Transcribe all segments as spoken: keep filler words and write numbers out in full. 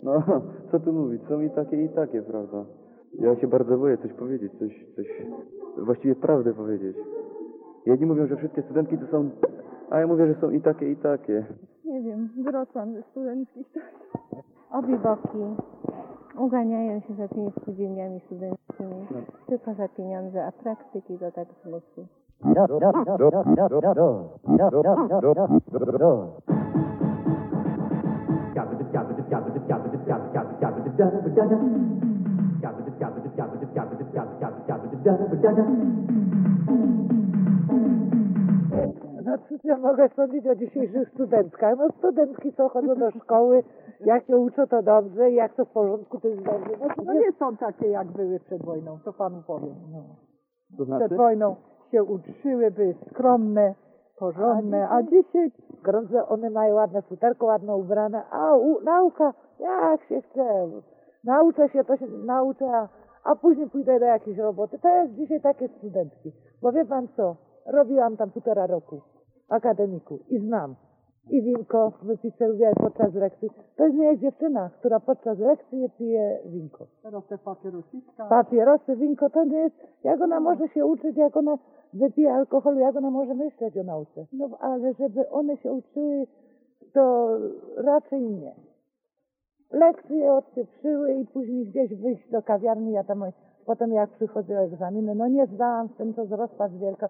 No, co tu mówić, są i takie, i takie, prawda? Ja się bardzo boję coś powiedzieć, coś, coś, właściwie prawdę powiedzieć. Jedni mówią, że wszystkie studentki to są, a ja mówię, że są i takie, i takie. Nie wiem, wracam ze studenckich. Obie boki uganiają się za tymi spółdzielniami studenckimi, tylko za pieniądze, a praktyki to tak z losu. No cóż ja mogę sądzić o dzisiejszych studentkach? No studentki co chodzą do szkoły, jak się uczą to dobrze, jak to w porządku, to jest dobrze. No, to No nie nie są takie jak były przed wojną, to panu powiem. No. To znaczy? Przed wojną się uczyły, były skromne, porządne, a dzisiaj Grądze, one mają ładne futerko, ładno ubrane, a u, nauka, jak się chce. Nauczę się, to się nauczę, a, a później pójdę do jakiejś roboty. To jest dzisiaj takie studentki. Bo wie pan co, robiłam tam półtora roku w akademiku i znam. I winko wypiseruję podczas lekcji. To jest nie jest dziewczyna, która podczas lekcji pije winko. teraz te papierosiska. Papierosy, winko, to nie jest, jak ona może się uczyć, jak ona wypije alkoholu, jak ona może myśleć o nauce. No ale żeby one się uczyły, to raczej nie. Lekcje odpieprzyły i później gdzieś wyjść do kawiarni, ja tam potem jak przychodziły egzaminy, no nie zdałam z tym, to z rozpacz wielka.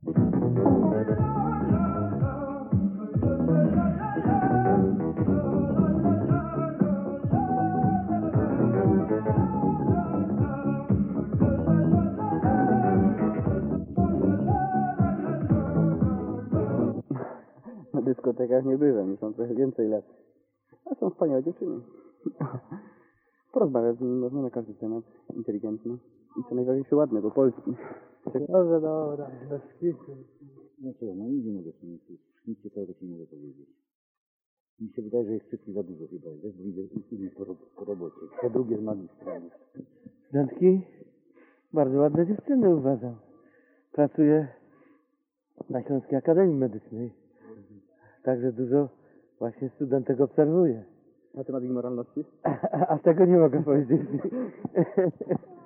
Na dyskotekach nie byłem, już mam trochę więcej lat. A są wspaniałe dziewczyny. Porozmawiać z nimi można na każdy temat, inteligentny i co najważniejsze ładne, bo polski. Dobrze, dobra, bez kitu. No co, no nic nie mogę ci nic, nic ciekawego ci nie mogę powiedzieć. Mi się wydaje, że jest wszystkich za dużo chyba, jest, bo widzę innych po, ro- po robocie. Po drugie z magistra. Studentki, bardzo ładne dziewczyny uważam. Pracuję na Śląskiej Akademii Medycznej. Także dużo właśnie studentek obserwuję. Na temat ich moralności? A tego nie mogę powiedzieć.